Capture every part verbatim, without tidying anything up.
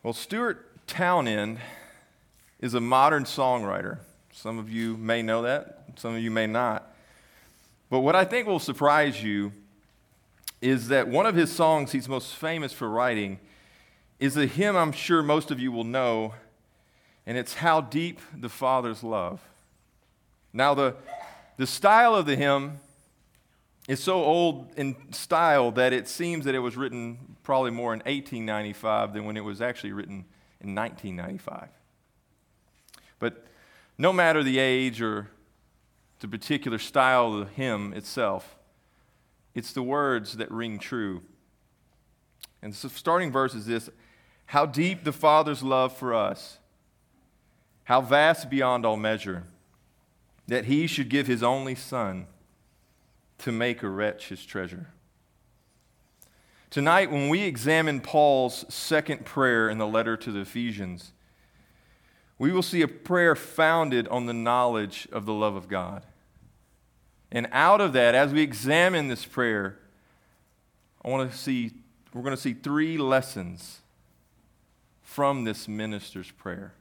Well, Stuart Townend is a modern songwriter. Some of you may know that, some of you may not. But what I think will surprise you is that one of his songs he's most famous for writing is a hymn I'm sure most of you will know, and it's How Deep the Father's Love. Now, the, the style of the hymn is so old in style that it seems that it was written probably more in eighteen ninety-five than when it was actually written in nineteen ninety-five. But no matter the age or the particular style of the hymn itself, it's the words that ring true. And the starting verse is this: how deep the Father's love for us, how vast beyond all measure, that he should give his only Son to make a wretch his treasure. Tonight, when we examine Paul's second prayer in the letter to the Ephesians, we will see a prayer founded on the knowledge of the love of God. And out of that, as we examine this prayer, I want to see, we're going to see three lessons from this minister's prayer.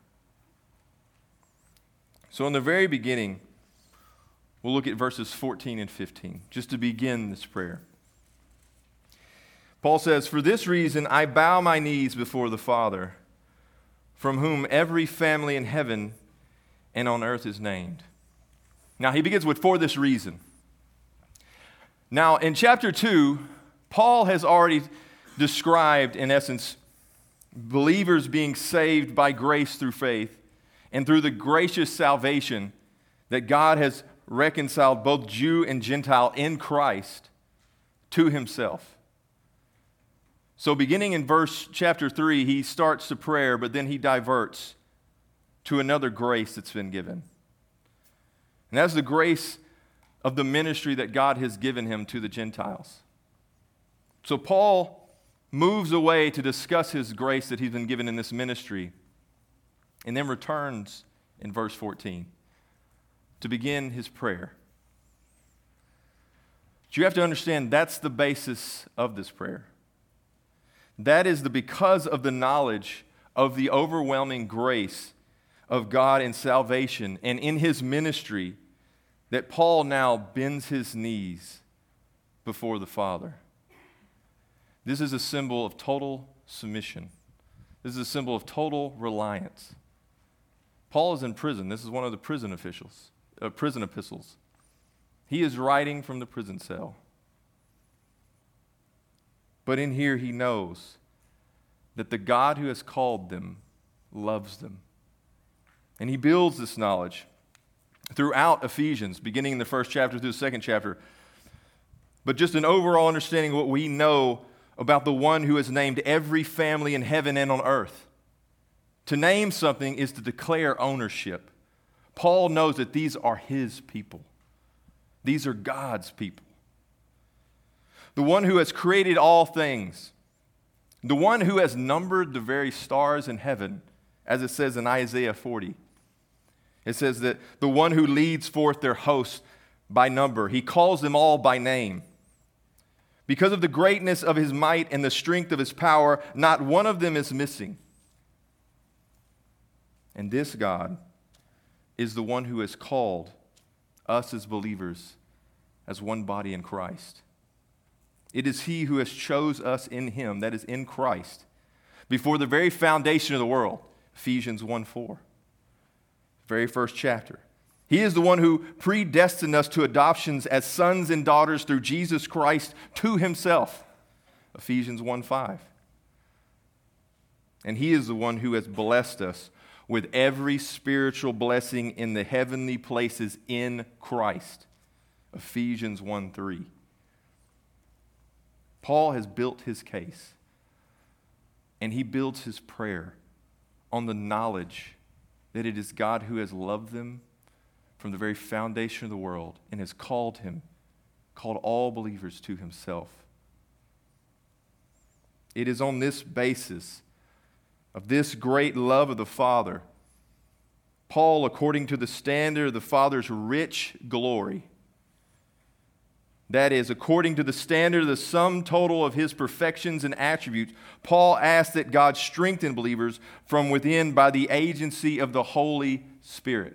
So in the very beginning, we'll look at verses fourteen and fifteen, just to begin this prayer. Paul says, "For this reason I bow my knees before the Father, from whom every family in heaven and on earth is named." Now he begins with "for this reason." Now in chapter two, Paul has already described, in essence, believers being saved by grace through faith and through the gracious salvation that God has reconciled both Jew and Gentile in Christ to himself. So beginning in verse chapter three, he starts the prayer, but then he diverts to another grace that's been given. And that's the grace of the ministry that God has given him to the Gentiles. So Paul moves away to discuss his grace that he's been given in this ministry, and then returns in verse fourteen to begin his prayer. But you have to understand that's the basis of this prayer. That is the because of the knowledge of the overwhelming grace of God in salvation and in his ministry that Paul now bends his knees before the Father. This is a symbol of total submission. This is a symbol of total reliance. Paul is in prison. This is one of the prison officials, uh, prison epistles. He is writing from the prison cell. But in here he knows that the God who has called them loves them. And he builds this knowledge throughout Ephesians, beginning in the first chapter through the second chapter. But just an overall understanding of what we know about the one who has named every family in heaven and on earth. To name something is to declare ownership. Paul knows that these are his people. These are God's people. The one who has created all things. The one who has numbered the very stars in heaven, as it says in Isaiah forty. It says that the one who leads forth their hosts by number, he calls them all by name. Because of the greatness of his might and the strength of his power, not one of them is missing. And this God is the one who has called us as believers as one body in Christ. It is he who has chose us in him, that is in Christ, before the very foundation of the world. Ephesians one four, very first chapter. He is the one who predestined us to adoptions as sons and daughters through Jesus Christ to himself. Ephesians one five. And he is the one who has blessed us with every spiritual blessing in the heavenly places in Christ. Ephesians one three. Paul has built his case, and he builds his prayer on the knowledge that it is God who has loved them from the very foundation of the world and has called him, called all believers to himself. It is on this basis of this great love of the Father, Paul, according to the standard of the Father's rich glory, that is, according to the standard of the sum total of his perfections and attributes, Paul asks that God strengthen believers from within by the agency of the Holy Spirit.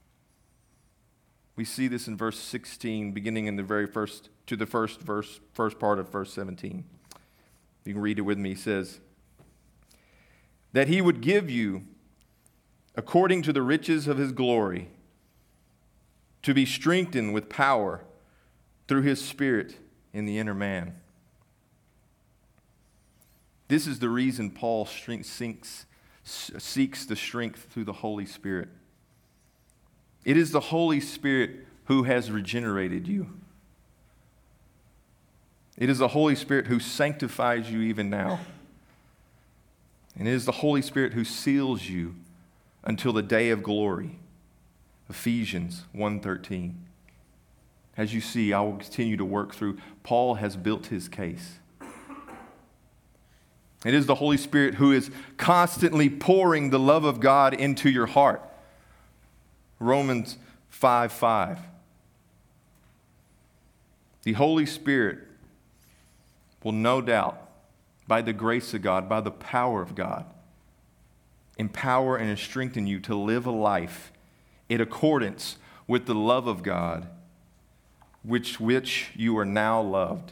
We see this in verse sixteen, beginning in the very first, to the first verse, first part of verse seventeen. You can read it with me. He says, that he would give you, according to the riches of his glory, to be strengthened with power through his Spirit in the inner man. This is the reason Paul seeks, seeks the strength through the Holy Spirit. It is the Holy Spirit who has regenerated you. It is the Holy Spirit who sanctifies you even now. And it is the Holy Spirit who seals you until the day of glory. Ephesians one thirteen. As you see, I will continue to work through. Paul has built his case. It is the Holy Spirit who is constantly pouring the love of God into your heart. Romans five five. The Holy Spirit will no doubt, by the grace of God, by the power of God, empower and strengthen you to live a life in accordance with the love of God, which which you are now loved.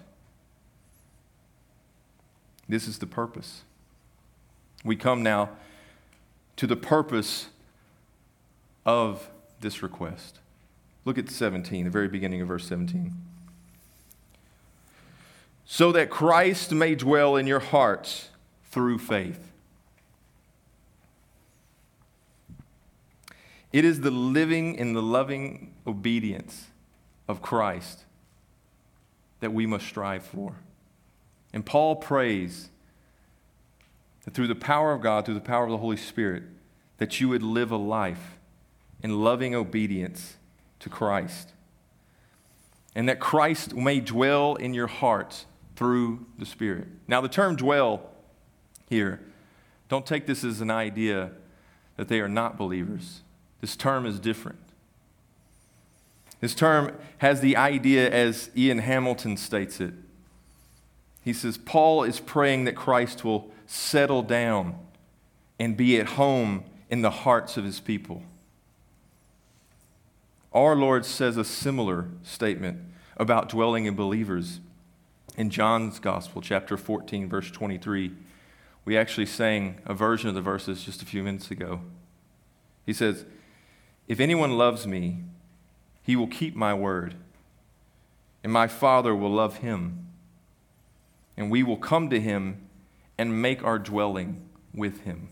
This is the purpose. We come now to the purpose of this request. Look at seventeen, the very beginning of verse seventeen. So that Christ may dwell in your hearts through faith. It is the living and the loving obedience of Christ that we must strive for. And Paul prays that through the power of God, through the power of the Holy Spirit, that you would live a life in loving obedience to Christ. And that Christ may dwell in your hearts through the Spirit. Now, the term dwell here, don't take this as an idea that they are not believers. This term is different. This term has the idea as Ian Hamilton states it. He says, Paul is praying that Christ will settle down and be at home in the hearts of his people. Our Lord says a similar statement about dwelling in believers. In John's Gospel, chapter fourteen, verse twenty-three, we actually sang a version of the verses just a few minutes ago. He says, if anyone loves me, he will keep my word, and my Father will love him, and we will come to him and make our dwelling with him.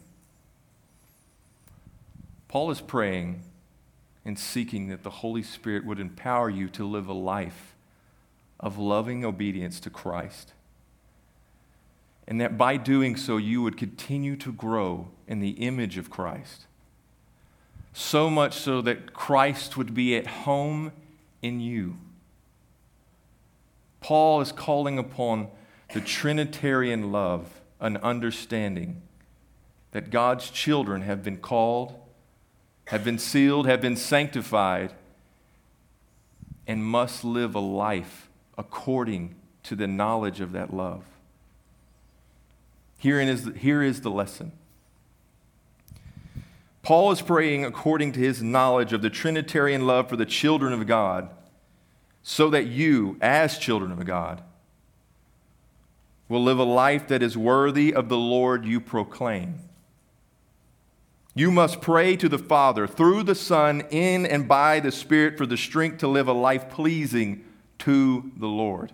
Paul is praying and seeking that the Holy Spirit would empower you to live a life of loving obedience to Christ. And that by doing so, you would continue to grow in the image of Christ. So much so that Christ would be at home in you. Paul is calling upon the Trinitarian love, an understanding that God's children have been called, have been sealed, have been sanctified, and must live a life according to the knowledge of that love. Herein is the, here is the lesson. Paul is praying according to his knowledge of the Trinitarian love for the children of God, so that you, as children of God, will live a life that is worthy of the Lord you proclaim. You must pray to the Father through the Son, in and by the Spirit, for the strength to live a life pleasing to the Lord.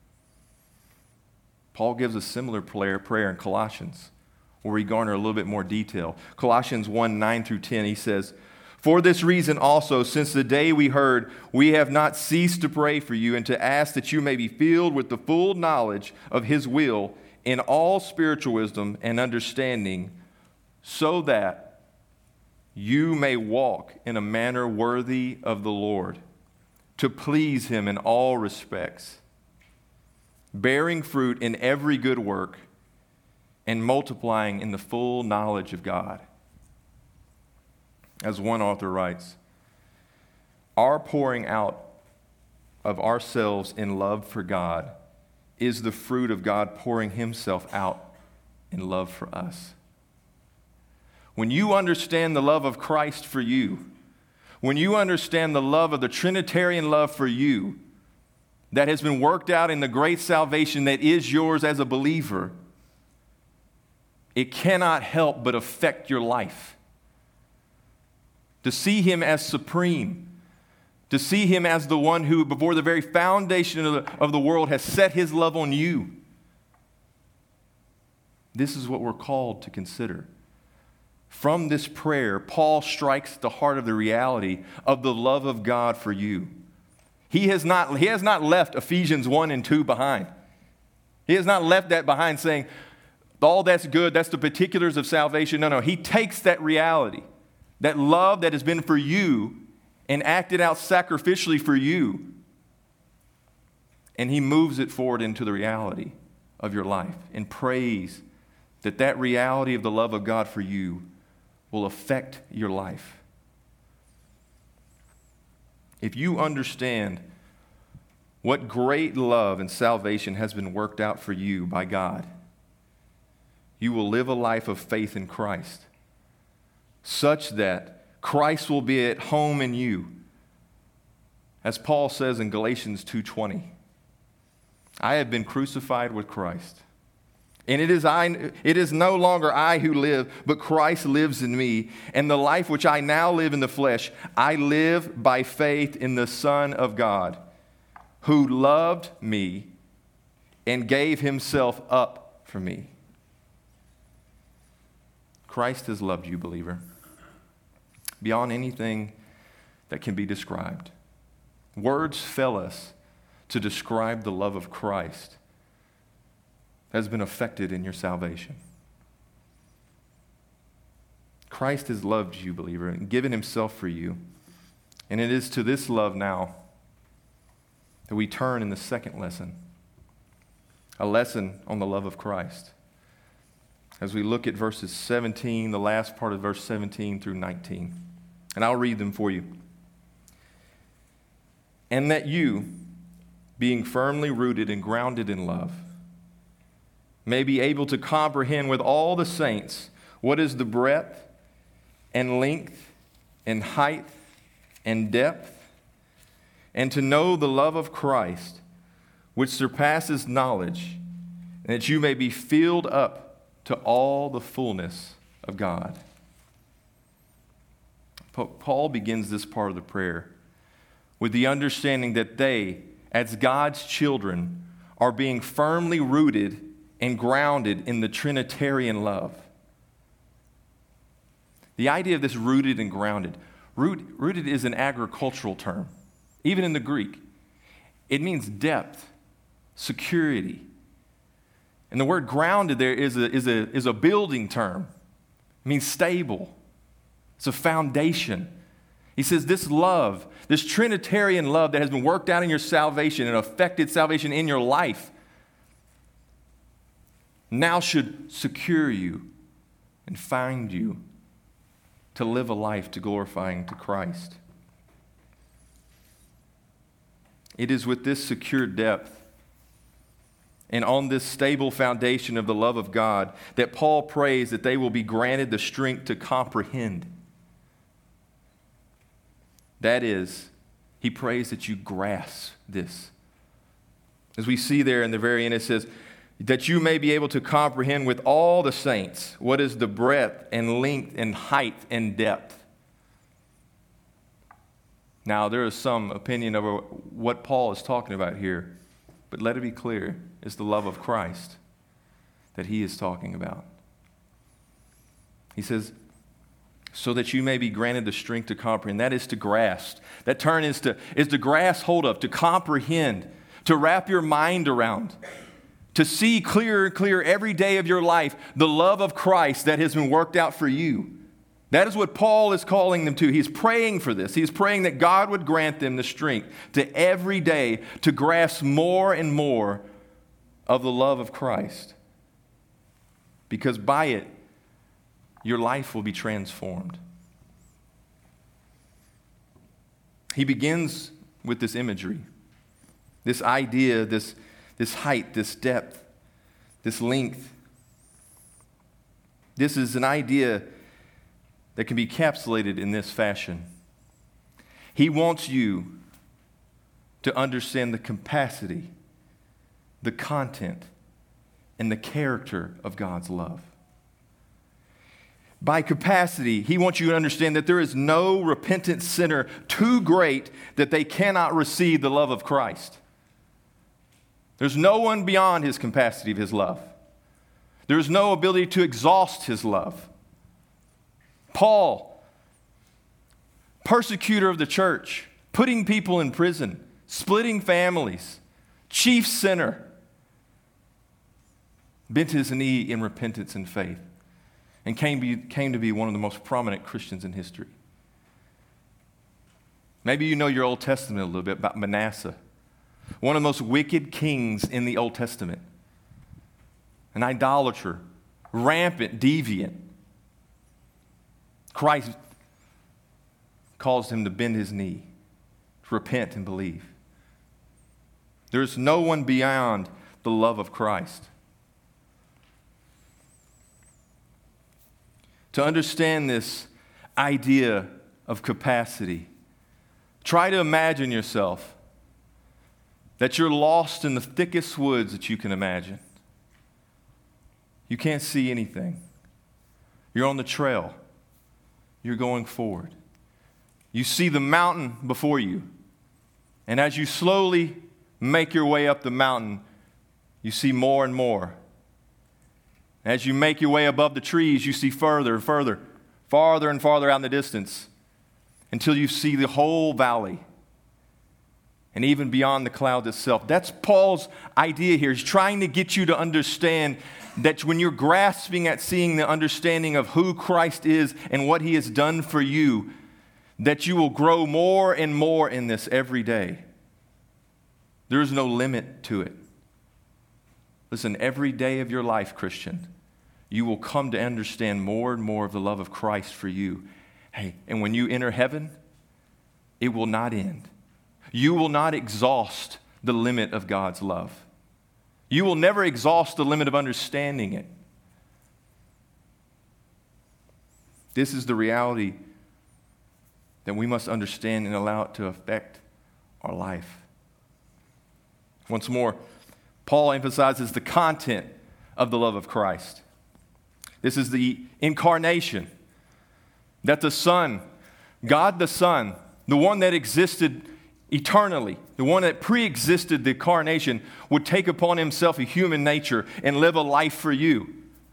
Paul gives a similar prayer, prayer in Colossians, where we garner a little bit more detail. Colossians one, nine through ten, he says, for this reason also, since the day we heard, we have not ceased to pray for you and to ask that you may be filled with the full knowledge of his will in all spiritual wisdom and understanding, so that you may walk in a manner worthy of the Lord, to please him in all respects, bearing fruit in every good work and multiplying in the full knowledge of God. As one author writes, our pouring out of ourselves in love for God is the fruit of God pouring himself out in love for us. When you understand the love of Christ for you, when you understand the love of the Trinitarian love for you that has been worked out in the great salvation that is yours as a believer, it cannot help but affect your life. To see him as supreme, to see him as the one who, before the very foundation of the, of the world, has set his love on you. This is what we're called to consider. From this prayer, Paul strikes the heart of the reality of the love of God for you. He has not, he has not left Ephesians one and two behind. He has not left that behind saying, all that's good, that's the particulars of salvation. No, no, he takes that reality, that love that has been for you and acted out sacrificially for you, and he moves it forward into the reality of your life and prays that that reality of the love of God for you will affect your life. If you understand what great love and salvation has been worked out for you by God, you will live a life of faith in Christ, such that Christ will be at home in you. As Paul says in Galatians two twenty, I have been crucified with Christ. And it is I it is no longer I who live, but Christ lives in me. And the life which I now live in the flesh, I live by faith in the Son of God, who loved me and gave himself up for me. Christ has loved you, believer, beyond anything that can be described. Words fail us to describe the love of Christ that has been affected in your salvation. Christ has loved you, believer, and given himself for you. And it is to this love now that we turn in the second lesson, a lesson on the love of Christ. As we look at verses seventeen, the last part of verse seventeen through nineteen. And I'll read them for you. And that you, being firmly rooted and grounded in love, may be able to comprehend with all the saints what is the breadth and length and height and depth, and to know the love of Christ, which surpasses knowledge, and that you may be filled up to all the fullness of God. Paul begins this part of the prayer with the understanding that they, as God's children, are being firmly rooted and grounded in the Trinitarian love. The idea of this rooted and grounded, root, rooted is an agricultural term, even in the Greek. It means depth, security. And the word grounded there is a, is a, is a building term. It means stable. It's a foundation. He says this love, this Trinitarian love that has been worked out in your salvation and affected salvation in your life, now should secure you and find you to live a life to glorifying to Christ. It is with this secure depth and on this stable foundation of the love of God that Paul prays that they will be granted the strength to comprehend. That is, he prays that you grasp this. As we see there in the very end, it says, that you may be able to comprehend with all the saints what is the breadth and length and height and depth. Now, there is some opinion over what Paul is talking about here, but let it be clear, it's the love of Christ that he is talking about. He says, so that you may be granted the strength to comprehend. That is to grasp. That term is to, is to grasp hold of, to comprehend, to wrap your mind around, to see clearer and clearer every day of your life the love of Christ that has been worked out for you. That is what Paul is calling them to. He's praying for this. He's praying that God would grant them the strength to every day to grasp more and more of the love of Christ. Because by it, your life will be transformed. He begins with this imagery. This idea, this, this height, this depth, this length. This is an idea that can be encapsulated in this fashion. He wants you to understand the capacity, the content, and the character of God's love. By capacity, he wants you to understand that there is no repentant sinner too great that they cannot receive the love of Christ. There's no one beyond his capacity of his love. There's no ability to exhaust his love. Paul, persecutor of the church, putting people in prison, splitting families, chief sinner, bent his knee in repentance and faith, and came, be, came to be one of the most prominent Christians in history. Maybe you know your Old Testament a little bit about Manasseh, one of the most wicked kings in the Old Testament, an idolater, rampant, deviant. Christ caused him to bend his knee, to repent and believe. There is no one beyond the love of Christ. To understand this idea of capacity, try to imagine yourself that you're lost in the thickest woods that you can imagine. You can't see anything. You're on the trail. You're going forward. You see the mountain before you. And as you slowly make your way up the mountain, you see more and more. As you make your way above the trees, you see further and further, farther and farther out in the distance, until you see the whole valley, and even beyond the cloud itself. That's Paul's idea here. He's trying to get you to understand that when you're grasping at seeing the understanding of who Christ is and what he has done for you, that you will grow more and more in this every day. There is no limit to it. Listen, every day of your life, Christian, you will come to understand more and more of the love of Christ for you. Hey, and when you enter heaven, it will not end. You will not exhaust the limit of God's love. You will never exhaust the limit of understanding it. This is the reality that we must understand and allow it to affect our life. Once more, Paul emphasizes the content of the love of Christ. This is the incarnation, that the Son, God the Son, the one that existed eternally, the one that pre-existed the incarnation, would take upon himself a human nature and live a life for you.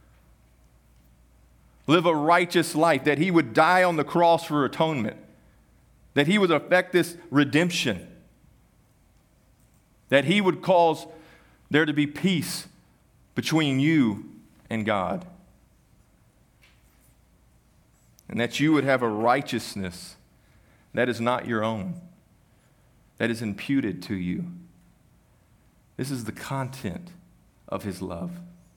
Live a righteous life, that he would die on the cross for atonement, that he would effect this redemption, that he would cause there to be peace between you and God, and that you would have a righteousness that is not your own, that is imputed to you. This is the content of his love.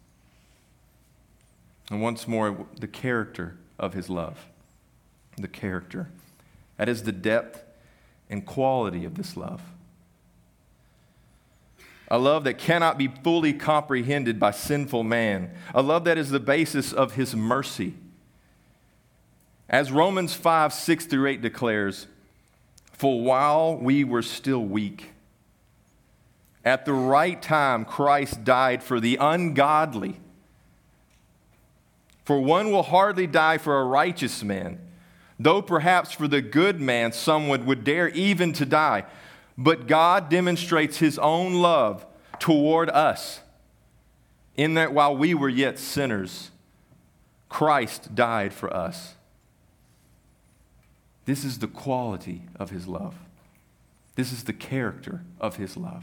And once more, the character of his love. The character. That is the depth and quality of this love. A love that cannot be fully comprehended by sinful man. A love that is the basis of his mercy. As Romans five, six through eight declares, for while we were still weak, at the right time Christ died for the ungodly. For one will hardly die for a righteous man, though perhaps for the good man someone would dare even to die. But God demonstrates his own love toward us, in that while we were yet sinners, Christ died for us. This is the quality of his love. This is the character of his love.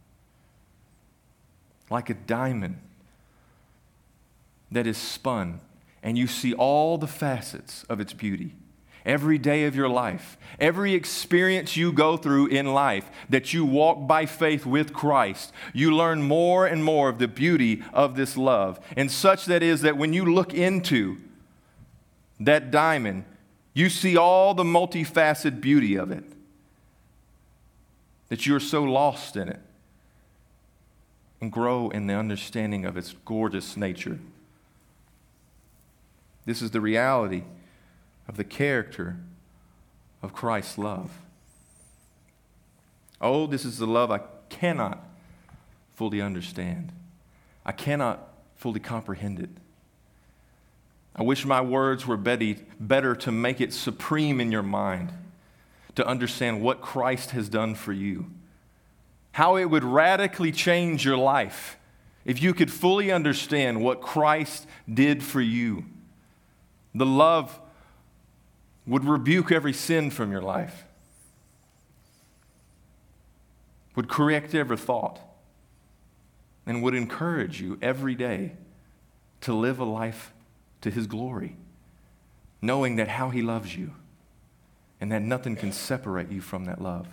Like a diamond that is spun, and you see all the facets of its beauty. Every day of your life, every experience you go through in life, that you walk by faith with Christ, you learn more and more of the beauty of this love. And such that is that when you look into that diamond, you see all the multifaceted beauty of it, that you're so lost in it and grow in the understanding of its gorgeous nature. This is the reality of the character of Christ's love. Oh, this is the love I cannot fully understand. I cannot fully comprehend it. I wish my words were better to make it supreme in your mind, to understand what Christ has done for you, how it would radically change your life if you could fully understand what Christ did for you. The love would rebuke every sin from your life, would correct every thought, and would encourage you every day to live a life to His glory, knowing that how He loves you and that nothing can separate you from that love.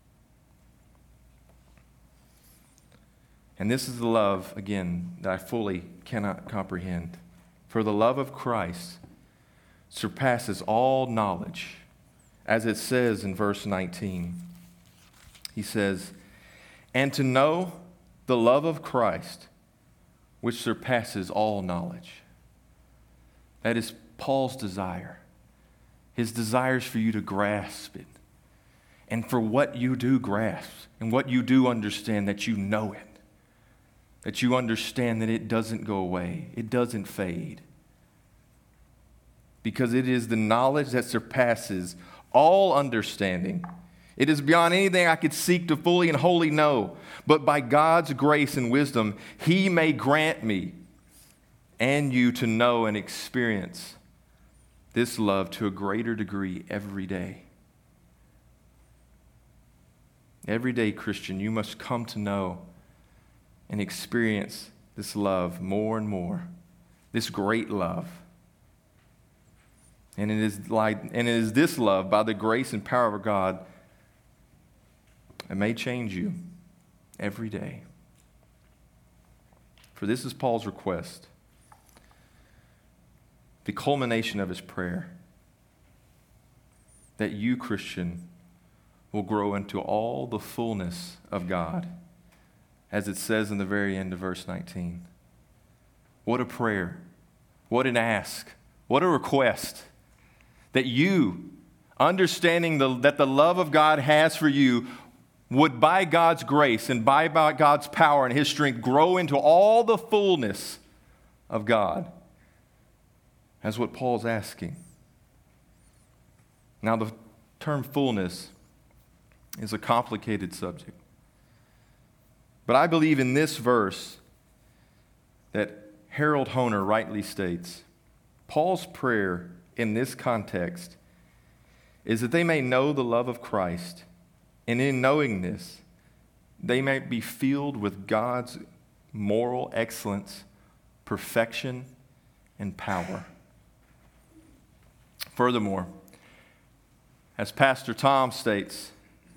And this is the love, again, that I fully cannot comprehend. For the love of Christ surpasses all knowledge, as it says in verse nineteen. He says, and to know the love of Christ, which surpasses all knowledge. That is Paul's desire. His desire is for you to grasp it. And for what you do grasp and what you do understand, that you know it. That you understand that it doesn't go away. It doesn't fade. Because it is the knowledge that surpasses all understanding. It is beyond anything I could seek to fully and wholly know. But by God's grace and wisdom, He may grant me and you to know and experience this love to a greater degree every day. Every day, Christian, you must come to know and experience this love more and more, this great love. And it is like, and it is this love, by the grace and power of God, that may change you every day. For this is Paul's request, the culmination of his prayer, that you, Christian, will grow into all the fullness of God, as it says in the very end of verse nineteen. What a prayer. What an ask. What a request. That you, understanding the, that the love of God has for you, would by God's grace and by, by God's power and His strength grow into all the fullness of God. That's what Paul's asking. Now, the term fullness is a complicated subject. But I believe in this verse that Harold Hoehner rightly states, Paul's prayer in this context is that they may know the love of Christ, and in knowing this, they may be filled with God's moral excellence, perfection, and power. Furthermore, as Pastor Tom states,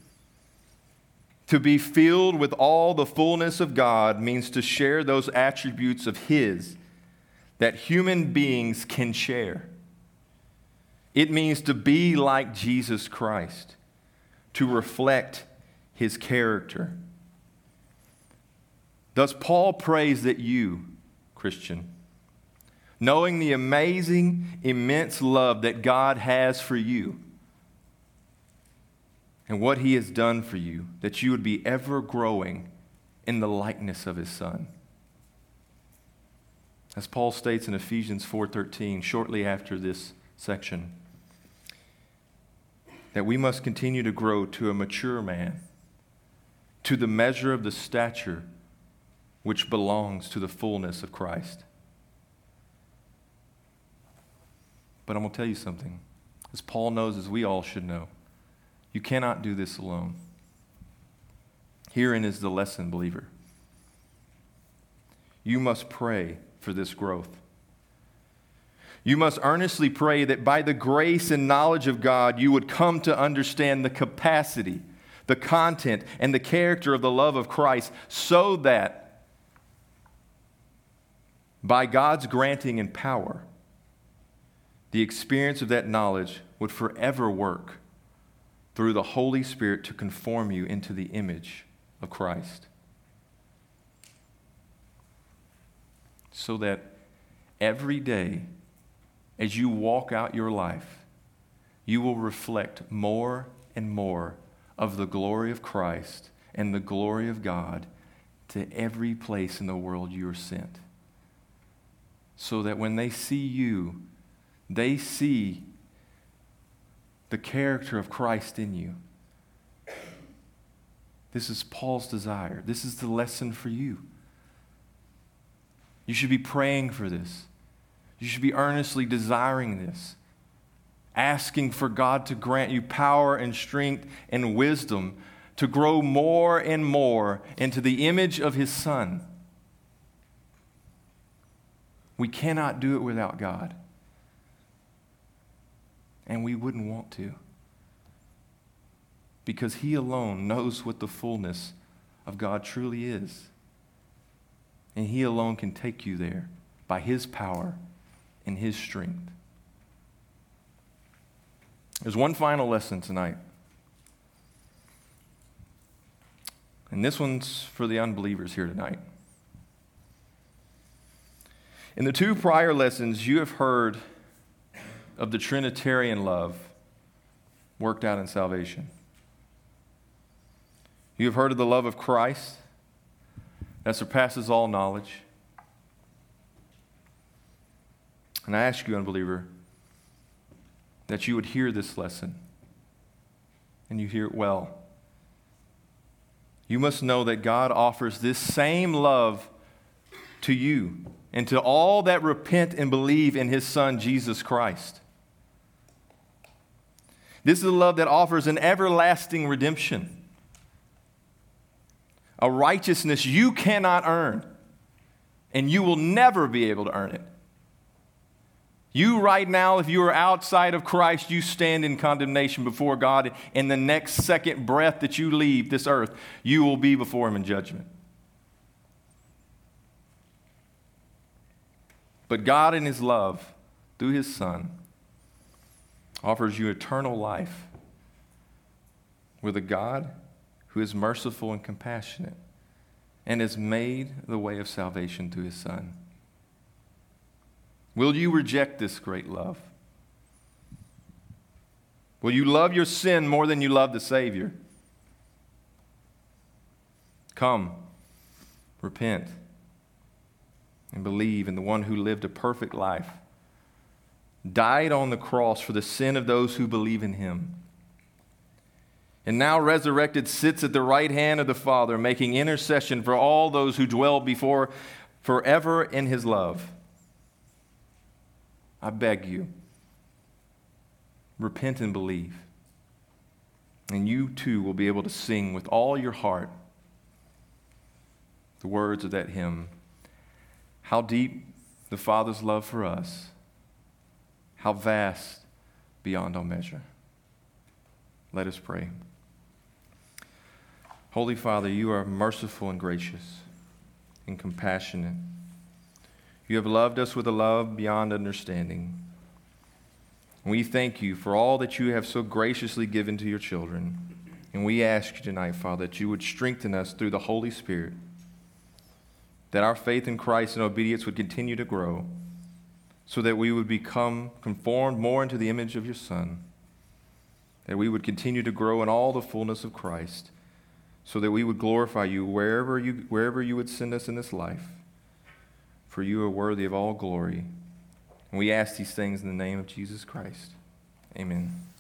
to be filled with all the fullness of God means to share those attributes of His that human beings can share. It means to be like Jesus Christ, to reflect His character. Thus, Paul prays that you, Christian, knowing the amazing, immense love that God has for you and what He has done for you, that you would be ever growing in the likeness of His Son. As Paul states in Ephesians four thirteen, shortly after this section, that we must continue to grow to a mature man, to the measure of the stature which belongs to the fullness of Christ. But I'm going to tell you something. As Paul knows, as we all should know, you cannot do this alone. Herein is the lesson, believer. You must pray for this growth. You must earnestly pray that by the grace and knowledge of God, you would come to understand the capacity, the content, and the character of the love of Christ, so that by God's granting and power, the experience of that knowledge would forever work through the Holy Spirit to conform you into the image of Christ. so that every day as you walk out your life, you will reflect more and more of the glory of Christ and the glory of God to every place in the world you are sent. So that when they see you, they see the character of Christ in you. This is Paul's desire. This is the lesson for you. You should be praying for this. You should be earnestly desiring this, asking for God to grant you power and strength and wisdom to grow more and more into the image of His Son. We cannot do it without God. And we wouldn't want to. Because He alone knows what the fullness of God truly is. And He alone can take you there by His power and His strength. There's one final lesson tonight. And this one's for the unbelievers here tonight. In the two prior lessons, you have heard of the Trinitarian love worked out in salvation. You have heard of the love of Christ that surpasses all knowledge. And I ask you, unbeliever, that you would hear this lesson and you hear it well. You must know that God offers this same love to you and to all that repent and believe in His Son, Jesus Christ. This is a love that offers an everlasting redemption, a righteousness you cannot earn, and you will never be able to earn it. You right now, if you are outside of Christ, you stand in condemnation before God, and the next second breath that you leave this earth, you will be before Him in judgment. But God in His love, through His Son, offers you eternal life with a God who is merciful and compassionate and has made the way of salvation through His Son. Will you reject this great love? Will you love your sin more than you love the Savior? Come, repent, and believe in the one who lived a perfect life, died on the cross for the sin of those who believe in Him, and now resurrected sits at the right hand of the Father, making intercession for all those who dwell before forever in His love. I beg you, repent and believe, and you too will be able to sing with all your heart the words of that hymn. How deep the Father's love for us, how vast beyond all measure. Let us pray. Holy Father, you are merciful and gracious and compassionate. You have loved us with a love beyond understanding. We thank you for all that you have so graciously given to your children. And we ask you tonight, Father, that you would strengthen us through the Holy Spirit, that our faith in Christ and obedience would continue to grow, so that we would become conformed more into the image of your Son, that we would continue to grow in all the fullness of Christ, so that we would glorify you wherever you, wherever you would send us in this life. For you are worthy of all glory. And we ask these things in the name of Jesus Christ. Amen.